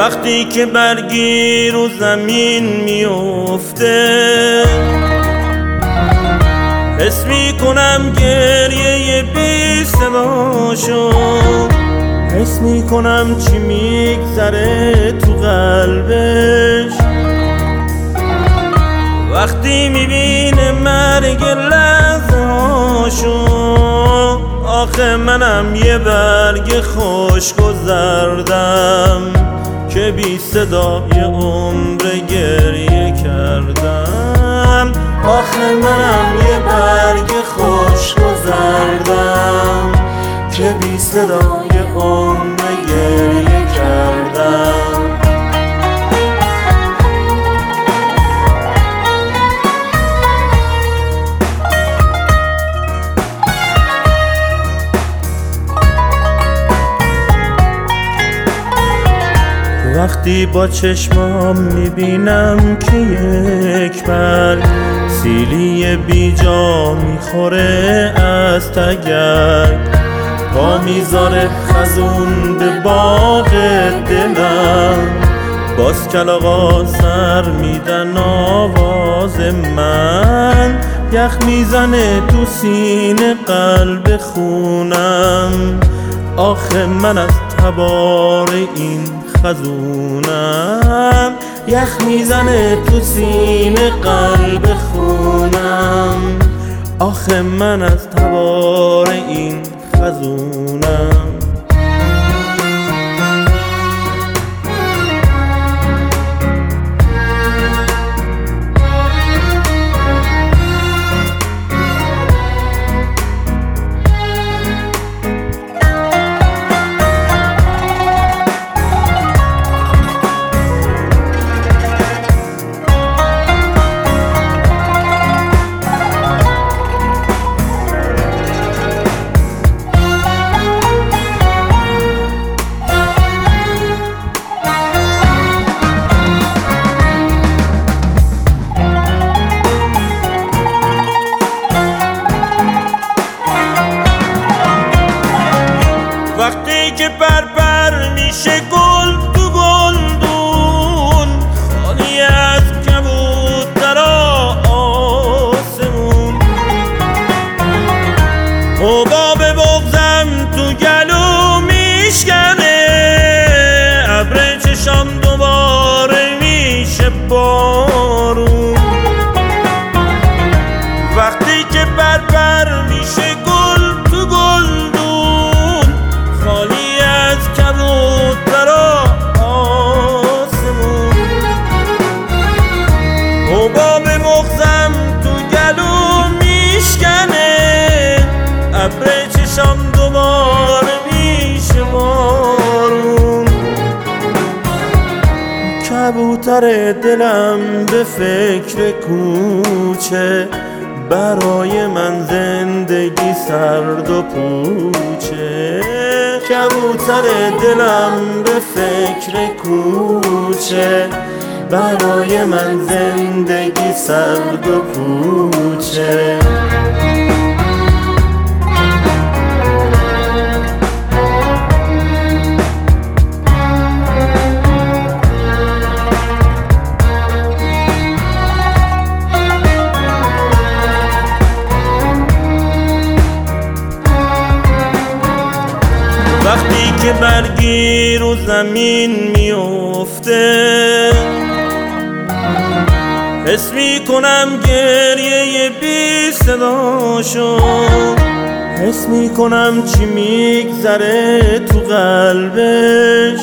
وقتی که برگی رو زمین میفته حس میکنم گریه بی صداشو، حس میکنم چی میگذره تو قلبش وقتی میبینه مرگ لحظه هاشو. آخه منم یه برگ خشک و زردم که بی صدای عمر گریه کردم. آخه منم یه برگ خشک و زردم که بی صدای عمر گریه کردم. وقتی با چشمام میبینم که یک برگ سیلی بی جا میخوره از تگرگ، پا میذاره خزون به باغ دلم، باز کلاغا سر میدن آواز من، یخ میزنه تو سینه قلب خونم. آخه من از تبار این خزونم، یخ میزنه تو سینه قلب خونم. آخه من از تبار این خزونم. وقتی که پر میشه گل تو گلدون، خالی از کبوترها آسمون، حباب بغضم تو گلو میشکنه، ابر چشام دوباره میشه بارون. وقتی که پر میشه گل تو گلدون، خالی از کبوترها آسمون، حباب مغزم تو گلو میشکنه، ابر چشام دوباره میشه بارون. کبوتر دلم به فکر کوچه، برای من زندگی سرد و پوچه. کبوتر دلم به فکر کوچه، برای من زندگی سرد و پوچه. وقتی که برگی رو زمین میفته حس میکنم گریه بی صداشو، حس میکنم چی میگذره تو قلبش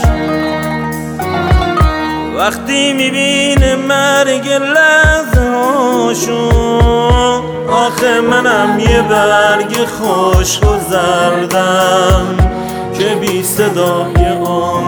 وقتی میبینه مرگ لحظه هاشو. آخه منم یه برگ خشک و زردم که بی صدای